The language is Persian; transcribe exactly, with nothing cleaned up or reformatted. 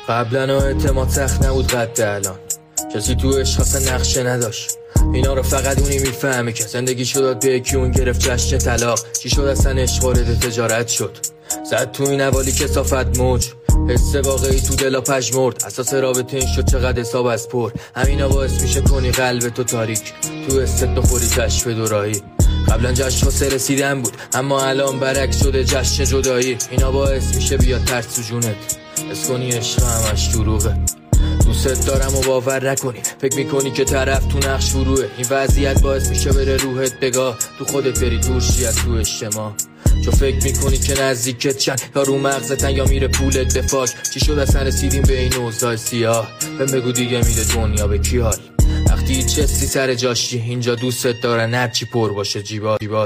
قبلا اعتماد سخت نبود قد الان، کسی تو عشق اصلا نقشه نداشت. اینا رو فقط اونی میفهمه که زندگی شد به یکی اون گرفت جشن طلاق. چی شد اصلا عشق وارد تجارت شد، زد تو این حوالی کثافت موج. حس واقعی تو دلا پژمرد، اساس رابطه این شد چقدر حساب از پر. همینا باعث میشه کنی قلب تو تاریک، تو حست بخوری کشف دوراهی. قبلا جشن واسه رسیدن بود اما الان برعکس شده جشن جدایی. اینا باعث میشه بیاد ترس تو جونت، حس کنی عشق همش دروغه. دوست دارم و باور نکنی، فکر میکنی که طرف تو نقش فروه. این وضعیت باعث میشه بره روحت بگاه، تو خودت بری دور شی از تو اجتماع. چون فکر میکنی که نزدیکت چند یا رو مغزتن یا میره پولت به فاک. چی شد اصلا رسیدیم به این اوضاع سیاه؟ بهم بگو دیگه میده دنیا به کی حال؟ وقتی چستی سر جاشی اینجا دوستت دارن هرچی پر باشه جیبا.